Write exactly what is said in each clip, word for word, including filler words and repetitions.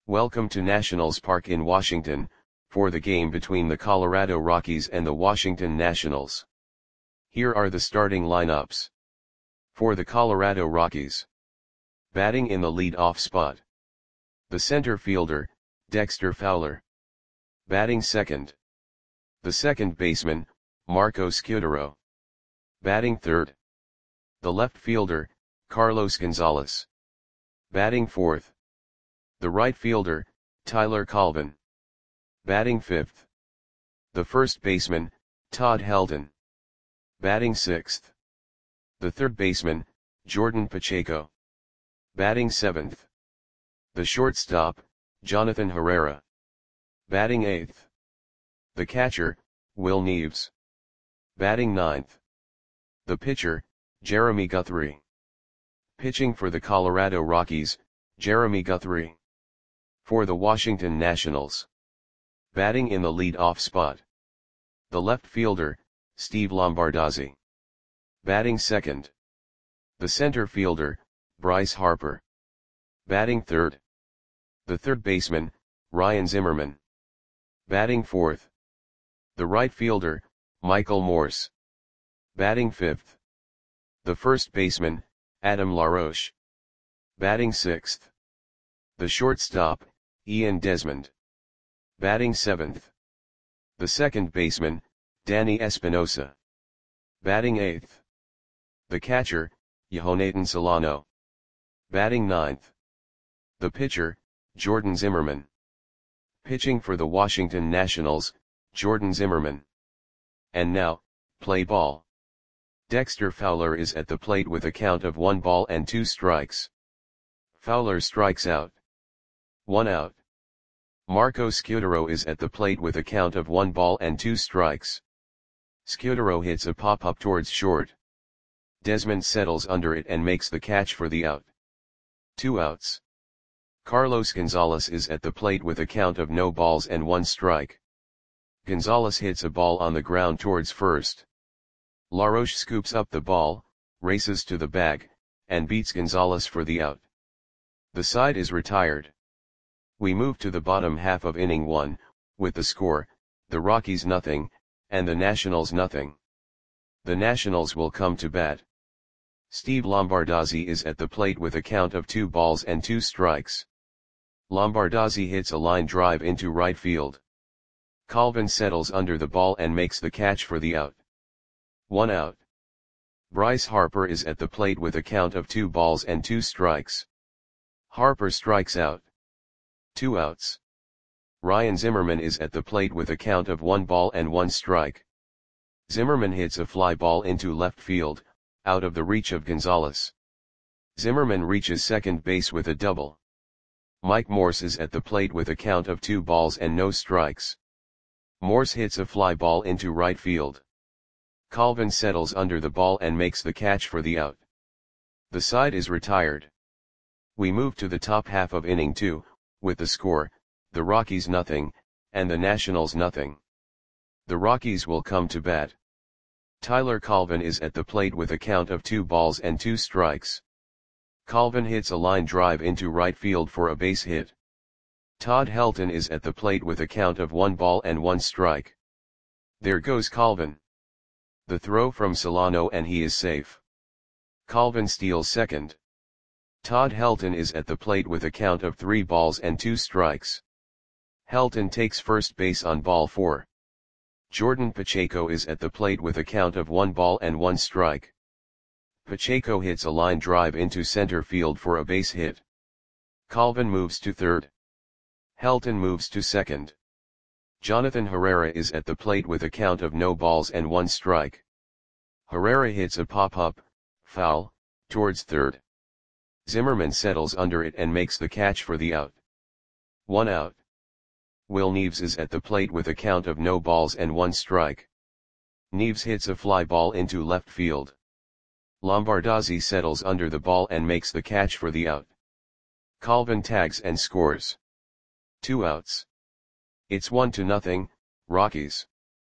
Welcome to Nationals Park in Washington, for the game between the Colorado Rockies and the Washington Nationals. Here are the starting lineups. For the Colorado Rockies. Batting in the lead-off spot. The center fielder, Dexter Fowler. Batting second. The second baseman, Marco Scutaro. Batting third. The left fielder, Carlos Gonzalez. Batting fourth. The right fielder, Tyler Colvin. Batting fifth. The first baseman, Todd Helton. Batting sixth. The third baseman, Jordan Pacheco. Batting seventh. The shortstop, Jonathan Herrera. Batting eighth. The catcher, Will Neves. Batting ninth. The pitcher, Jeremy Guthrie. Pitching for the Colorado Rockies, Jeremy Guthrie. For the Washington Nationals. Batting in the lead-off spot. The left fielder, Steve Lombardozzi. Batting second. The center fielder, Bryce Harper. Batting third. The third baseman, Ryan Zimmerman. Batting fourth. The right fielder, Michael Morse. Batting fifth. The first baseman, Adam LaRoche. Batting sixth. The shortstop, Ian Desmond. Batting seventh. The second baseman, Danny Espinosa. Batting eighth. The catcher, Yehonatan Solano. Batting ninth. The pitcher, Jordan Zimmerman. Pitching for the Washington Nationals, Jordan Zimmerman. And now, play ball. Dexter Fowler is at the plate with a count of one ball and two strikes. Fowler strikes out. One out. Marco Scutaro is at the plate with a count of one ball and two strikes. Scutaro hits a pop-up towards short. Desmond settles under it and makes the catch for the out. Two outs. Carlos Gonzalez is at the plate with a count of no balls and one strike. Gonzalez hits a ball on the ground towards first. LaRoche scoops up the ball, races to the bag, and beats Gonzalez for the out. The side is retired. We move to the bottom half of inning one, with the score, the Rockies nothing, and the Nationals nothing. The Nationals will come to bat. Steve Lombardozzi is at the plate with a count of two balls and two strikes. Lombardozzi hits a line drive into right field. Colvin settles under the ball and makes the catch for the out. One out. Bryce Harper is at the plate with a count of two balls and two strikes. Harper strikes out. Two outs. Ryan Zimmerman is at the plate with a count of one ball and one strike. Zimmerman hits a fly ball into left field, out of the reach of Gonzalez. Zimmerman reaches second base with a double. Mike Morse is at the plate with a count of two balls and no strikes. Morse hits a fly ball into right field. Colvin settles under the ball and makes the catch for the out. The side is retired. We move to the top half of inning two, with the score, the Rockies nothing, and the Nationals nothing. The Rockies will come to bat. Tyler Colvin is at the plate with a count of two balls and two strikes. Colvin hits a line drive into right field for a base hit. Todd Helton is at the plate with a count of one ball and one strike. There goes Colvin. The throw from Solano and he is safe. Colvin steals second. Todd Helton is at the plate with a count of three balls and two strikes. Helton takes first base on ball four. Jordan Pacheco is at the plate with a count of one ball and one strike. Pacheco hits a line drive into center field for a base hit. Colvin moves to third. Helton moves to second. Jonathan Herrera is at the plate with a count of no balls and one strike. Herrera hits a pop-up, foul, towards third. Zimmerman settles under it and makes the catch for the out. One out. Will Neves is at the plate with a count of no balls and one strike. Neves hits a fly ball into left field. Lombardozzi settles under the ball and makes the catch for the out. Colvin tags and scores. Two outs. It's one to nothing, Rockies.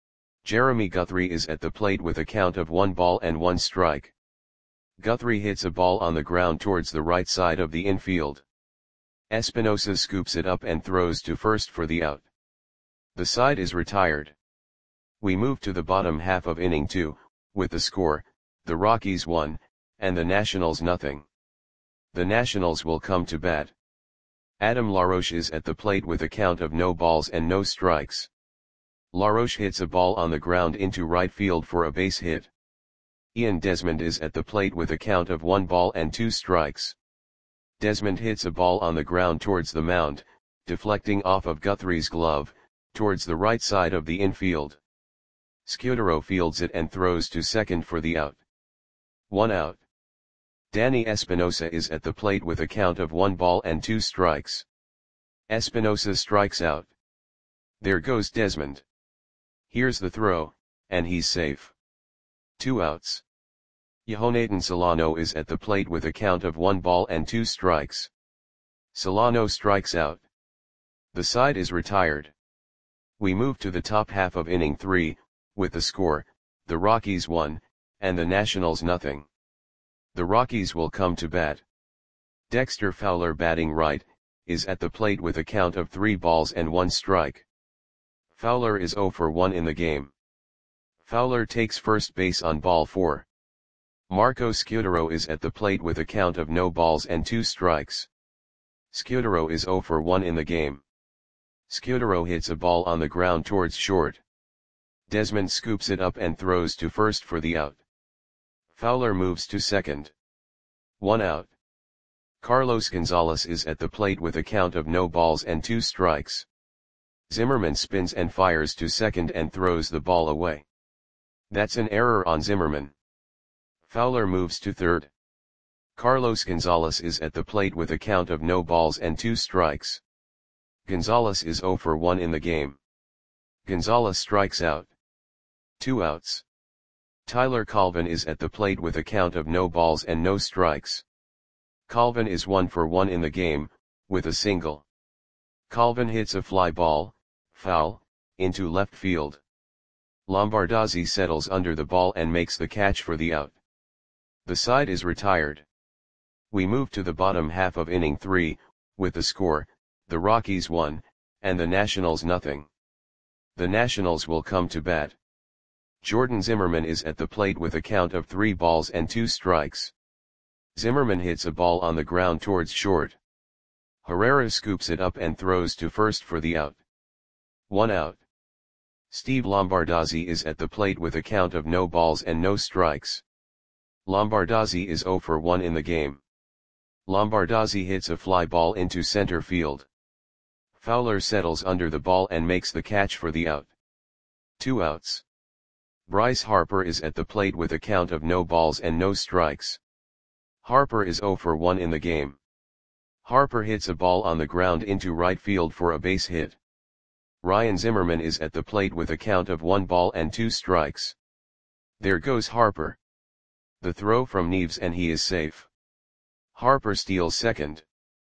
Jeremy Guthrie is at the plate with a count of one ball and one strike. Guthrie hits a ball on the ground towards the right side of the infield. Espinosa scoops it up and throws to first for the out. The side is retired. We move to the bottom half of inning two, with the score, the Rockies one, and the Nationals nothing. The Nationals will come to bat. Adam LaRoche is at the plate with a count of no balls and no strikes. LaRoche hits a ball on the ground into right field for a base hit. Ian Desmond is at the plate with a count of one ball and two strikes. Desmond hits a ball on the ground towards the mound, deflecting off of Guthrie's glove, towards the right side of the infield. Scudero fields it and throws to second for the out. One out. Danny Espinosa is at the plate with a count of one ball and two strikes. Espinosa strikes out. There goes Desmond. Here's the throw, and he's safe. Two outs. Yohanatan Solano is at the plate with a count of one ball and two strikes. Solano strikes out. The side is retired. We move to the top half of inning three, with the score, the Rockies one, and the Nationals nothing. The Rockies will come to bat. Dexter Fowler, batting right, is at the plate with a count of three balls and one strike. Fowler is oh for one in the game. Fowler takes first base on ball four. Marco Scudero is at the plate with a count of no balls and two strikes. Scudero is oh for one in the game. Scudero hits a ball on the ground towards short. Desmond scoops it up and throws to first for the out. Fowler moves to second. One out. Carlos Gonzalez is at the plate with a count of no balls and two strikes. Zimmerman spins and fires to second and throws the ball away. That's an error on Zimmerman. Fowler moves to third. Carlos Gonzalez is at the plate with a count of no balls and two strikes. Gonzalez is oh for one in the game. Gonzalez strikes out. Two outs. Tyler Colvin is at the plate with a count of no balls and no strikes. Colvin is one for one in the game, with a single. Colvin hits a fly ball, foul, into left field. Lombardozzi settles under the ball and makes the catch for the out. The side is retired. We move to the bottom half of inning three, with the score, the Rockies one, and the Nationals nothing. The Nationals will come to bat. Jordan Zimmerman is at the plate with a count of three balls and two strikes. Zimmerman hits a ball on the ground towards short. Herrera scoops it up and throws to first for the out. One out. Steve Lombardozzi is at the plate with a count of no balls and no strikes. Lombardozzi is oh for one in the game. Lombardozzi hits a fly ball into center field. Fowler settles under the ball and makes the catch for the out. Two outs. Bryce Harper is at the plate with a count of no balls and no strikes. Harper is oh for one in the game. Harper hits a ball on the ground into right field for a base hit. Ryan Zimmerman is at the plate with a count of one ball and two strikes. There goes Harper. The throw from Neves and he is safe. Harper steals second.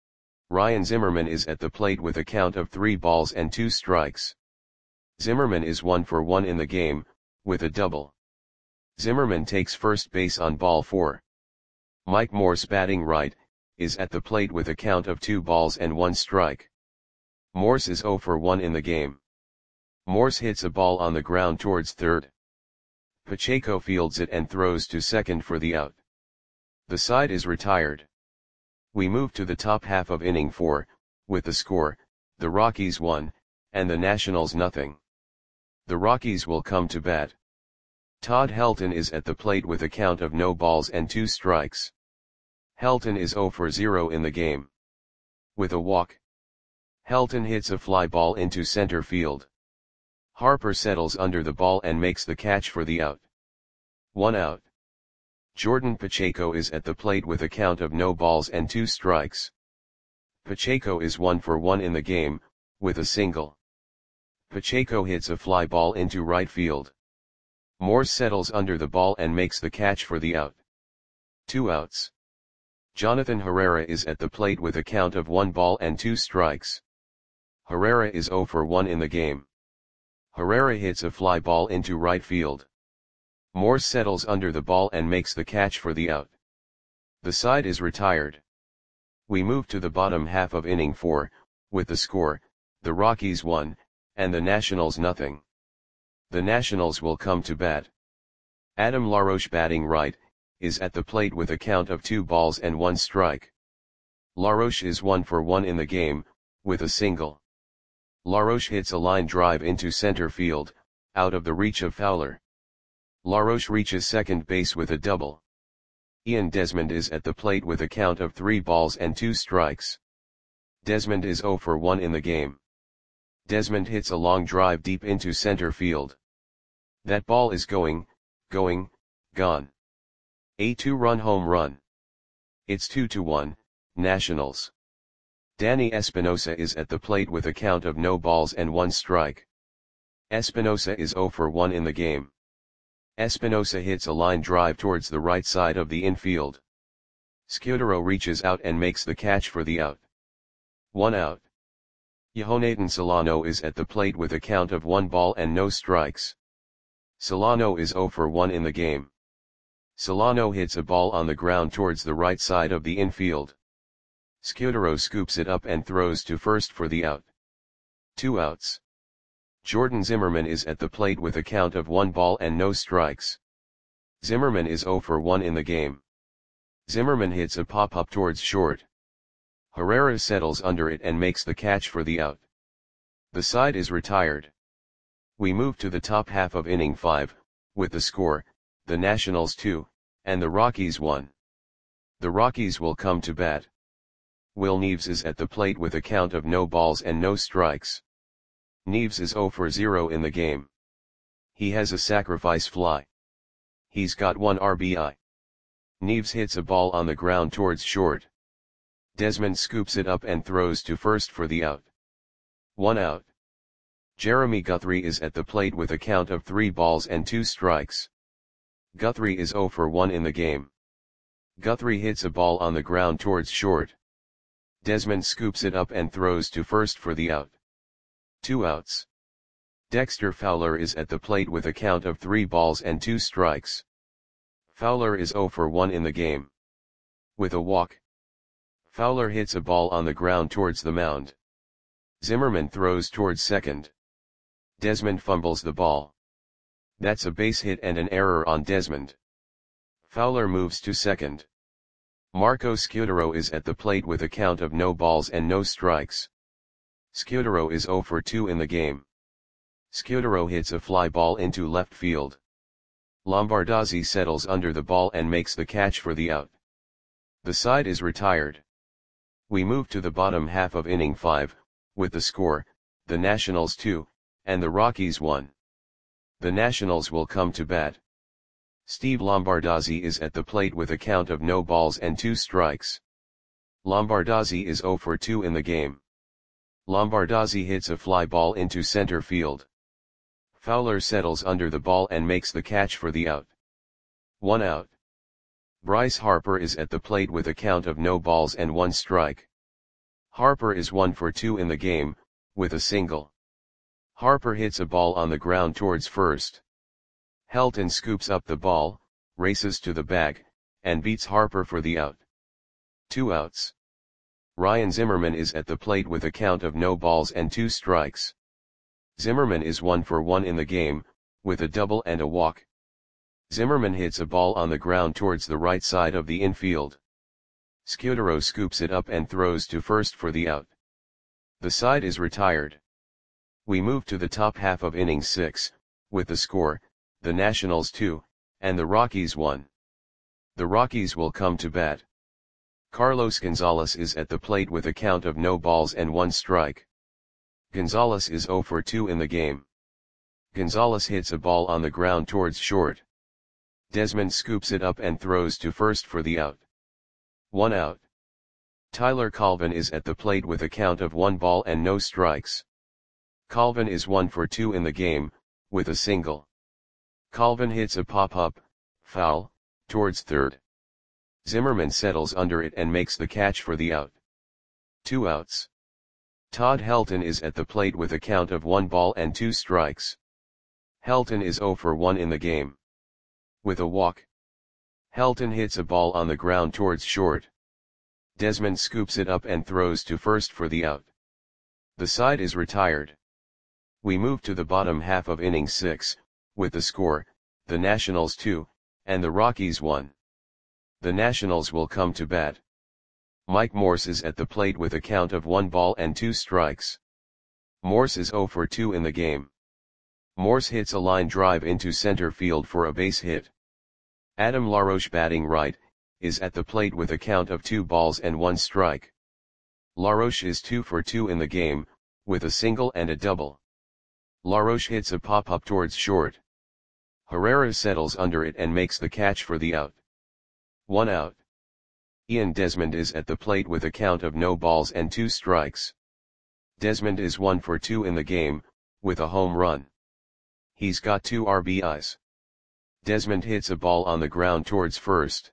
Ryan Zimmerman is at the plate with a count of three balls and two strikes. Zimmerman is one for one in the game, with a double. Zimmerman takes first base on ball four. Mike Morse, batting right, is at the plate with a count of two balls and one strike. Morse is oh for one in the game. Morse hits a ball on the ground towards third. Pacheco fields it and throws to second for the out. The side is retired. We move to the top half of inning four, with the score, the Rockies one, and the Nationals nothing. The Rockies will come to bat. Todd Helton is at the plate with a count of no balls and two strikes. Helton is oh for zero in the game. With a walk. Helton hits a fly ball into center field. Harper settles under the ball and makes the catch for the out. One out. Jordan Pacheco is at the plate with a count of no balls and two strikes. Pacheco is one for one in the game, with a single. Pacheco hits a fly ball into right field. Morse settles under the ball and makes the catch for the out. Two outs. Jonathan Herrera is at the plate with a count of one ball and two strikes. Herrera is oh for one in the game. Herrera hits a fly ball into right field. Morse settles under the ball and makes the catch for the out. The side is retired. We move to the bottom half of inning four, with the score, the Rockies one, and the Nationals nothing. The Nationals will come to bat. Adam LaRoche, batting right, is at the plate with a count of two balls and one strike. LaRoche is one for one in the game, with a single. LaRoche hits a line drive into center field, out of the reach of Fowler. LaRoche reaches second base with a double. Ian Desmond is at the plate with a count of three balls and two strikes. Desmond is zero for one in the game. Desmond hits a long drive deep into center field. That ball is going, going, gone. A two-run home run. It's two to one, Nationals. Danny Espinosa is at the plate with a count of no balls and one strike. Espinosa is zero for one in the game. Espinosa hits a line drive towards the right side of the infield. Scudero reaches out and makes the catch for the out. One out. Yohanatan Solano is at the plate with a count of one ball and no strikes. Solano is zero for one in the game. Solano hits a ball on the ground towards the right side of the infield. Scudero scoops it up and throws to first for the out. Two outs. Jordan Zimmerman is at the plate with a count of one ball and no strikes. Zimmerman is zero for one in the game. Zimmerman hits a pop-up towards short. Herrera settles under it and makes the catch for the out. The side is retired. We move to the top half of inning five, with the score, the Nationals two, and the Rockies one. The Rockies will come to bat. Will Neves is at the plate with a count of no balls and no strikes. Neves is zero for zero in the game. He has a sacrifice fly. He's got one R B I. Neves hits a ball on the ground towards short. Desmond scoops it up and throws to first for the out. One out. Jeremy Guthrie is at the plate with a count of three balls and two strikes. Guthrie is zero for one in the game. Guthrie hits a ball on the ground towards short. Desmond scoops it up and throws to first for the out. Two outs. Dexter Fowler is at the plate with a count of three balls and two strikes. Fowler is zero for one in the game. With a walk. Fowler hits a ball on the ground towards the mound. Zimmerman throws towards second. Desmond fumbles the ball. That's a base hit and an error on Desmond. Fowler moves to second. Marco Scudero is at the plate with a count of no balls and no strikes. Scudero is zero for two in the game. Scudero hits a fly ball into left field. Lombardozzi settles under the ball and makes the catch for the out. The side is retired. We move to the bottom half of inning five, with the score, the Nationals two, and the Rockies one. The Nationals will come to bat. Steve Lombardozzi is at the plate with a count of no balls and two strikes. Lombardozzi is zero for two in the game. Lombardozzi hits a fly ball into center field. Fowler settles under the ball and makes the catch for the out. One out. Bryce Harper is at the plate with a count of no balls and one strike. Harper is one for two in the game, with a single. Harper hits a ball on the ground towards first. Helton scoops up the ball, races to the bag, and beats Harper for the out. Two outs. Ryan Zimmerman is at the plate with a count of no balls and two strikes. Zimmerman is one for one in the game, with a double and a walk. Zimmerman hits a ball on the ground towards the right side of the infield. Scudero scoops it up and throws to first for the out. The side is retired. We move to the top half of inning six, with the score, the Nationals two, and the Rockies one. The Rockies will come to bat. Carlos Gonzalez is at the plate with a count of no balls and one strike. Gonzalez is zero for two in the game. Gonzalez hits a ball on the ground towards short. Desmond scoops it up and throws to first for the out. One out. Tyler Colvin is at the plate with a count of one ball and no strikes. Colvin is one for two in the game, with a single. Colvin hits a pop-up, foul, towards third. Zimmerman settles under it and makes the catch for the out. Two outs. Todd Helton is at the plate with a count of one ball and two strikes. Helton is zero for one in the game. With a walk. Helton hits a ball on the ground towards short. Desmond scoops it up and throws to first for the out. The side is retired. We move to the bottom half of inning six, with the score, the Nationals two, and the Rockies one. The Nationals will come to bat. Mike Morse is at the plate with a count of one ball and two strikes. Morse is oh for two in the game. Morse hits a line drive into center field for a base hit. Adam LaRoche, batting right, is at the plate with a count of two balls and one strike. LaRoche is two for two in the game, with a single and a double. LaRoche hits a pop-up towards short. Herrera settles under it and makes the catch for the out. One out. Ian Desmond is at the plate with a count of no balls and two strikes. Desmond is one for two in the game, with a home run. He's got two R B Is. Desmond hits a ball on the ground towards first.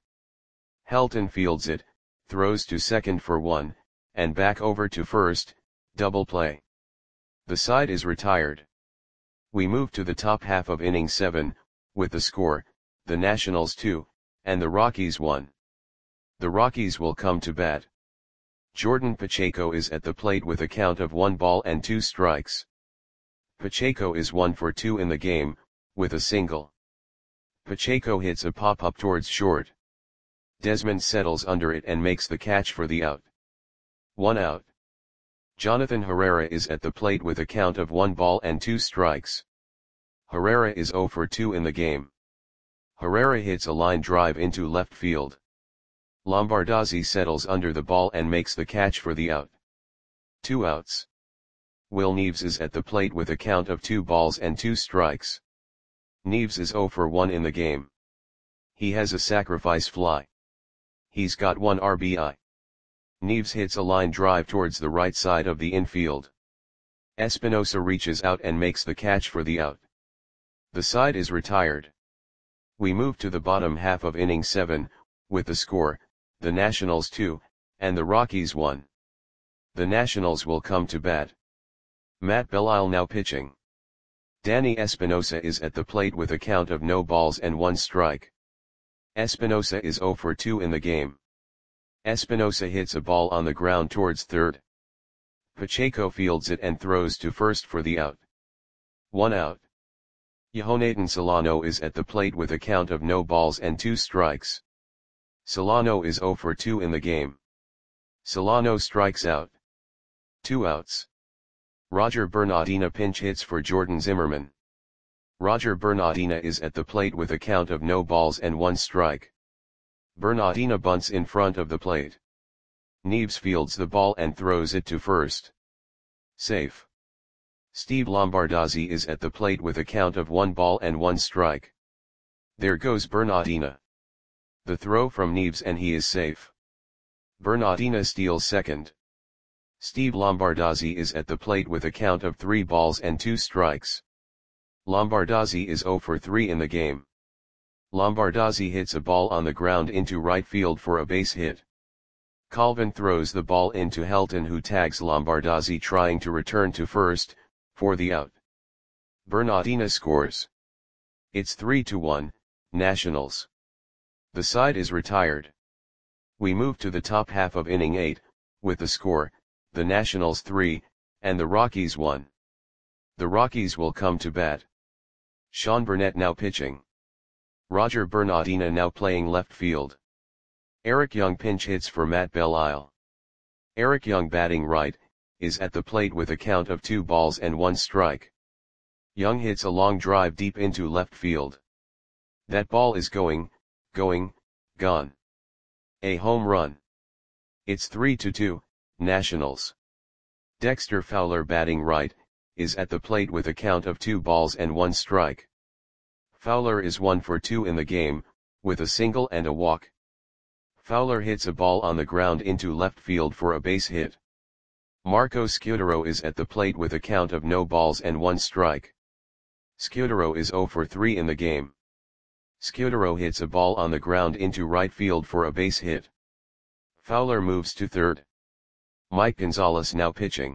Helton fields it, throws to second for one, and back over to first, double play. The side is retired. We move to the top half of inning seven, with the score, the Nationals two, and the Rockies one. The Rockies will come to bat. Jordan Pacheco is at the plate with a count of one ball and two strikes. Pacheco is one for two in the game, with a single. Pacheco hits a pop-up towards short. Desmond settles under it and makes the catch for the out. One out. Jonathan Herrera is at the plate with a count of one ball and two strikes. Herrera is oh for two in the game. Herrera hits a line drive into left field. Lombardozzi settles under the ball and makes the catch for the out. Two outs. Will Neves is at the plate with a count of two balls and two strikes. Neves is oh for one in the game. He has a sacrifice fly. He's got one R B I. Neves hits a line drive towards the right side of the infield. Espinosa reaches out and makes the catch for the out. The side is retired. We move to the bottom half of inning seven, with the score, the Nationals two, and the Rockies one. The Nationals will come to bat. Matt Belisle now pitching. Danny Espinosa is at the plate with a count of no balls and one strike. Espinosa is oh for two in the game. Espinosa hits a ball on the ground towards third. Pacheco fields it and throws to first for the out. One out. Yohanatan Solano is at the plate with a count of no balls and two strikes. Solano is oh for two in the game. Solano strikes out. Two outs. Roger Bernardina pinch hits for Jordan Zimmermann. Roger Bernardina is at the plate with a count of no balls and one strike. Bernardina bunts in front of the plate. Neves fields the ball and throws it to first. Safe. Steve Lombardozzi is at the plate with a count of one ball and one strike. There goes Bernardina. The throw from Neves and he is safe. Bernardina steals second. Steve Lombardozzi is at the plate with a count of three balls and two strikes. Lombardozzi is oh for three in the game. Lombardozzi hits a ball on the ground into right field for a base hit. Colvin throws the ball into Helton, who tags Lombardozzi trying to return to first, for the out. Bernardina scores. It's three to one, Nationals. The side is retired. We move to the top half of inning eight, with the score, the Nationals three, and the Rockies one. The Rockies will come to bat. Sean Burnett now pitching. Roger Bernardina now playing left field. Eric Young pinch hits for Matt Belisle. Eric Young, batting right, is at the plate with a count of two balls and one strike. Young hits a long drive deep into left field. That ball is going, going, gone. A home run. It's three to two, Nationals. Dexter Fowler, batting right, is at the plate with a count of two balls and one strike. Fowler is one for two in the game, with a single and a walk. Fowler hits a ball on the ground into left field for a base hit. Marco Scutaro is at the plate with a count of no balls and one strike. Scutaro is oh for three in the game. Scutaro hits a ball on the ground into right field for a base hit. Fowler moves to third. Mike Gonzalez now pitching.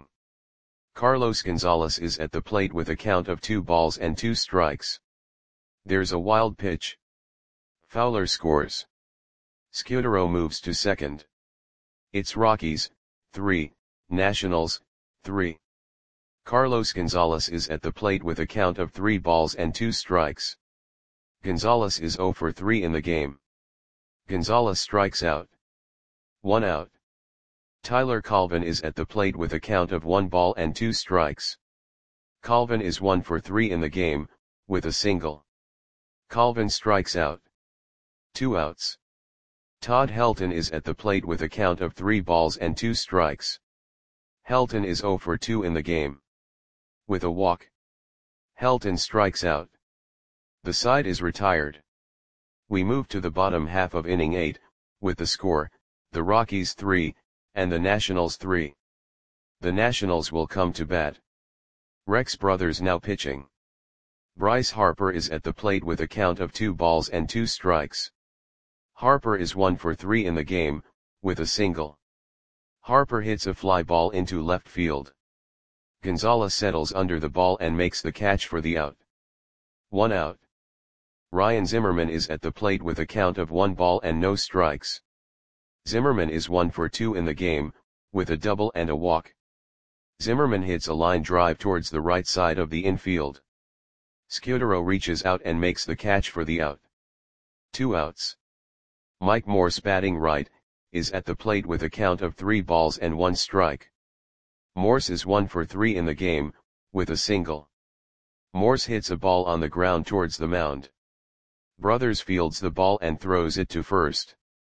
Carlos Gonzalez is at the plate with a count of two balls and two strikes. There's a wild pitch. Fowler scores. Scutaro moves to second. It's Rockies, three, Nationals, three. Carlos Gonzalez is at the plate with a count of three balls and two strikes. Gonzalez is zero for three in the game. Gonzalez strikes out. One out. Tyler Colvin is at the plate with a count of one ball and two strikes. Colvin is one for three in the game, with a single. Colvin strikes out. Two outs. Todd Helton is at the plate with a count of three balls and two strikes. Helton is zero for two in the game. With a walk. Helton strikes out. The side is retired. We move to the bottom half of inning eight, with the score, the Rockies three, and the Nationals three. The Nationals will come to bat. Rex Brothers now pitching. Bryce Harper is at the plate with a count of two balls and two strikes. Harper is one for three in the game, with a single. Harper hits a fly ball into left field. Gonzalez settles under the ball and makes the catch for the out. One out. Ryan Zimmerman is at the plate with a count of one ball and no strikes. Zimmerman is one for two in the game, with a double and a walk. Zimmerman hits a line drive towards the right side of the infield. Scudero reaches out and makes the catch for the out. Two outs. Mike Morse, batting right, is at the plate with a count of three balls and one strike. Morse is one for three in the game, with a single. Morse hits a ball on the ground towards the mound. Brothers fields the ball and throws it to first.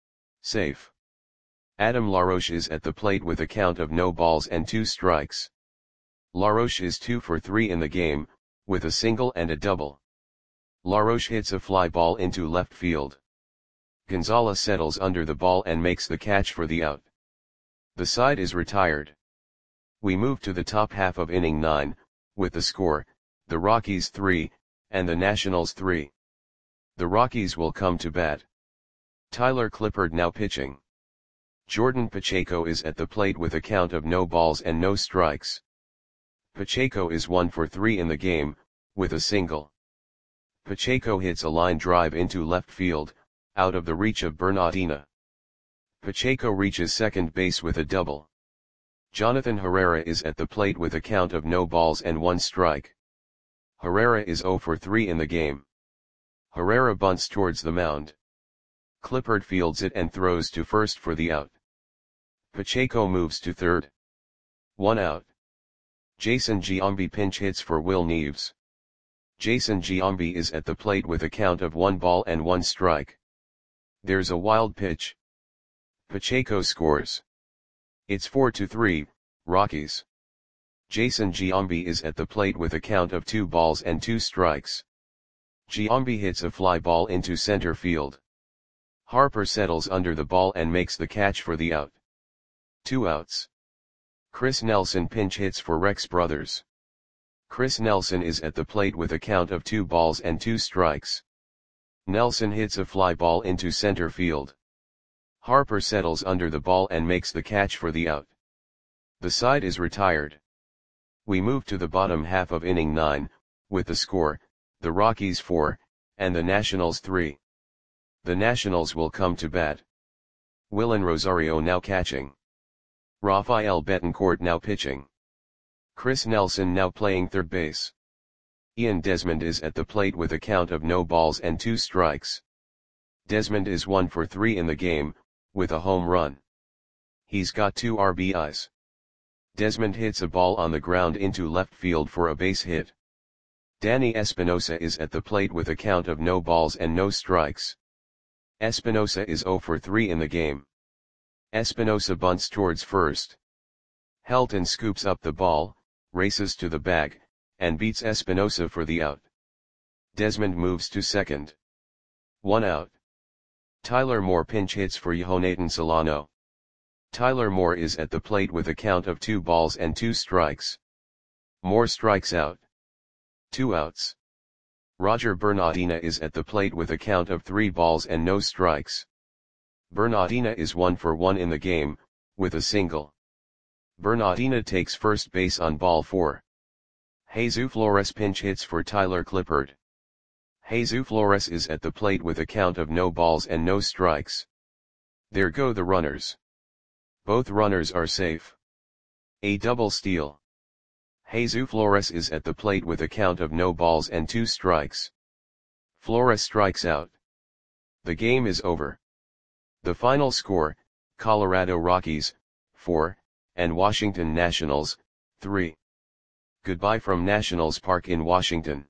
Safe. Adam LaRoche is at the plate with a count of no balls and two strikes. LaRoche is two for three in the game, with a single and a double. LaRoche hits a fly ball into left field. Gonzalez settles under the ball and makes the catch for the out. The side is retired. We move to the top half of inning nine, with the score, the Rockies three, and the Nationals three. The Rockies will come to bat. Tyler Clippard now pitching. Jordan Pacheco is at the plate with a count of no balls and no strikes. Pacheco is one for three in the game, with a single. Pacheco hits a line drive into left field, out of the reach of Bernardina. Pacheco reaches second base with a double. Jonathan Herrera is at the plate with a count of no balls and one strike. Herrera is zero for three in the game. Herrera bunts towards the mound. Clippard fields it and throws to first for the out. Pacheco moves to third. One out. Jason Giambi pinch hits for Will Neves. Jason Giambi is at the plate with a count of one ball and one strike. There's a wild pitch. Pacheco scores. It's four to three, Rockies. Jason Giambi is at the plate with a count of two balls and two strikes. Giambi hits a fly ball into center field. Harper settles under the ball and makes the catch for the out. Two outs. Chris Nelson pinch hits for Rex Brothers. Chris Nelson is at the plate with a count of two balls and two strikes. Nelson hits a fly ball into center field. Harper settles under the ball and makes the catch for the out. The side is retired. We move to the bottom half of inning nine, with the score, the Rockies four, and the Nationals three. The Nationals will come to bat. Willen Rosario now catching. Rafael Betancourt now pitching. Chris Nelson now playing third base. Ian Desmond is at the plate with a count of no balls and two strikes. Desmond is one for three in the game, with a home run. He's got two R B Is. Desmond hits a ball on the ground into left field for a base hit. Danny Espinosa is at the plate with a count of no balls and no strikes. Espinosa is zero for three in the game. Espinosa bunts towards first. Helton scoops up the ball, races to the bag, and beats Espinosa for the out. Desmond moves to second. One out. Tyler Moore pinch hits for Jonathan Solano. Tyler Moore is at the plate with a count of two balls and two strikes. Moore strikes out. Two outs. Roger Bernardina is at the plate with a count of three balls and no strikes. Bernardina is one for one in the game, with a single. Bernardina takes first base on ball four. Jesus Flores pinch hits for Tyler Clippard. Jesus Flores is at the plate with a count of no balls and no strikes. There go the runners. Both runners are safe. A double steal. Jesus Flores is at the plate with a count of no balls and two strikes. Flores strikes out. The game is over. The final score, Colorado Rockies, four, and Washington Nationals, three. Goodbye from Nationals Park in Washington.